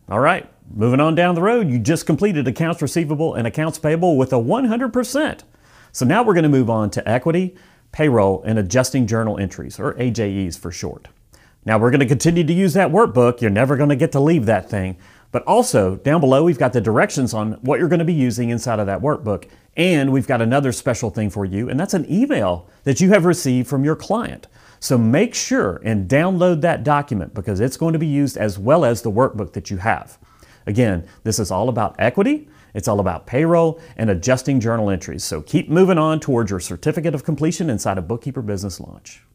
All right, moving on down the road, you just completed accounts receivable and accounts payable with a 100%. So now we're going to move on to equity, payroll, and adjusting journal entries, or AJEs for short. Now we're going to continue to use that workbook. You're never going to get to leave that thing. But also, down below, we've got the directions on what you're going to be using inside of that workbook. And we've got another special thing for you, and that's an email that you have received from your client. So make sure and download that document because it's going to be used as well as the workbook that you have. Again, this is all about equity, it's all about payroll, and adjusting journal entries. So keep moving on towards your certificate of completion inside of Bookkeeper Business Launch.